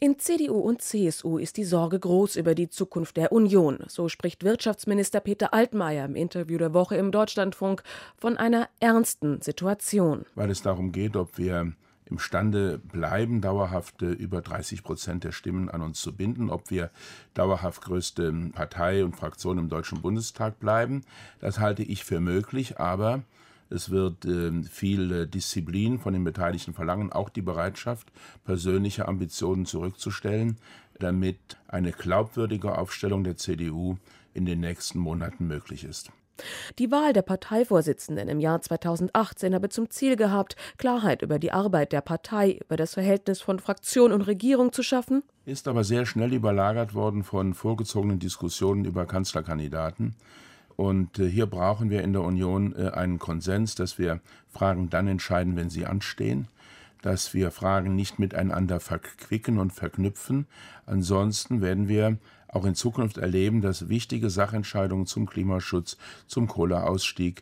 In CDU und CSU ist die Sorge groß über die Zukunft der Union. So spricht Wirtschaftsminister Peter Altmaier im Interview der Woche im Deutschlandfunk von einer ernsten Situation. Weil es darum geht, ob wir imstande bleiben, dauerhaft über 30% der Stimmen an uns zu binden, ob wir dauerhaft größte Partei und Fraktion im Deutschen Bundestag bleiben. Das halte ich für möglich, aber es wird viel Disziplin von den Beteiligten verlangen, auch die Bereitschaft, persönliche Ambitionen zurückzustellen, damit eine glaubwürdige Aufstellung der CDU in den nächsten Monaten möglich ist. Die Wahl der Parteivorsitzenden im Jahr 2018 habe zum Ziel gehabt, Klarheit über die Arbeit der Partei, über das Verhältnis von Fraktion und Regierung zu schaffen. Ist aber sehr schnell überlagert worden von vorgezogenen Diskussionen über Kanzlerkandidaten. Und hier brauchen wir in der Union einen Konsens, dass wir Fragen dann entscheiden, wenn sie anstehen, dass wir Fragen nicht miteinander verquicken und verknüpfen. Ansonsten werden wir auch in Zukunft erleben, dass wichtige Sachentscheidungen zum Klimaschutz, zum Kohleausstieg,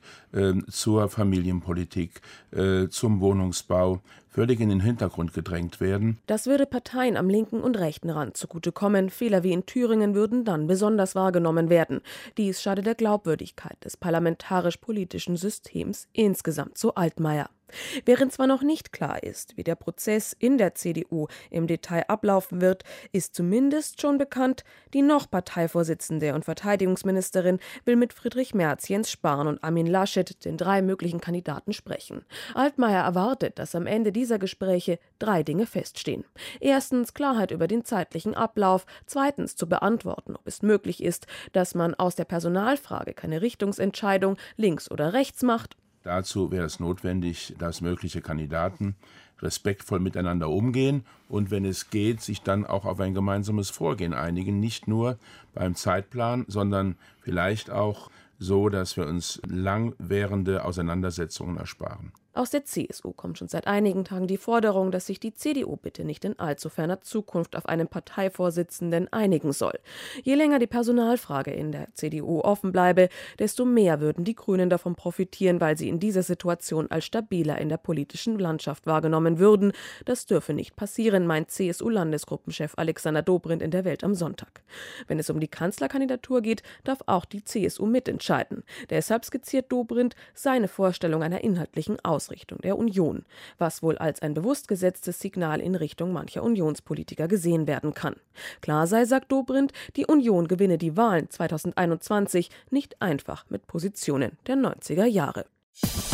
zur Familienpolitik, zum Wohnungsbau völlig in den Hintergrund gedrängt werden. Das würde Parteien am linken und rechten Rand zugutekommen. Fehler wie in Thüringen würden dann besonders wahrgenommen werden. Dies schade der Glaubwürdigkeit des parlamentarisch-politischen Systems insgesamt, so Altmaier. Während zwar noch nicht klar ist, wie der Prozess in der CDU im Detail ablaufen wird, ist zumindest schon bekannt, die noch Parteivorsitzende und Verteidigungsministerin will mit Friedrich Merz, Jens Spahn und Armin Laschet, den 3 möglichen Kandidaten, sprechen. Altmaier erwartet, dass am Ende dieser Gespräche 3 Dinge feststehen. Erstens Klarheit über den zeitlichen Ablauf, zweitens zu beantworten, ob es möglich ist, dass man aus der Personalfrage keine Richtungsentscheidung links oder rechts macht. Dazu wäre es notwendig, dass mögliche Kandidaten respektvoll miteinander umgehen und wenn es geht, sich dann auch auf ein gemeinsames Vorgehen einigen, nicht nur beim Zeitplan, sondern vielleicht auch so, dass wir uns langwährende Auseinandersetzungen ersparen. Aus der CSU kommt schon seit einigen Tagen die Forderung, dass sich die CDU bitte nicht in allzu ferner Zukunft auf einen Parteivorsitzenden einigen soll. Je länger die Personalfrage in der CDU offen bleibe, desto mehr würden die Grünen davon profitieren, weil sie in dieser Situation als stabiler in der politischen Landschaft wahrgenommen würden. Das dürfe nicht passieren, meint CSU-Landesgruppenchef Alexander Dobrindt in der Welt am Sonntag. Wenn es um die Kanzlerkandidatur geht, darf auch die CSU mitentscheiden. Deshalb skizziert Dobrindt seine Vorstellung einer inhaltlichen Ausrichtung der Union, was wohl als ein bewusst gesetztes Signal in Richtung mancher Unionspolitiker gesehen werden kann. Klar sei, sagt Dobrindt, die Union gewinne die Wahlen 2021 nicht einfach mit Positionen der 90er Jahre.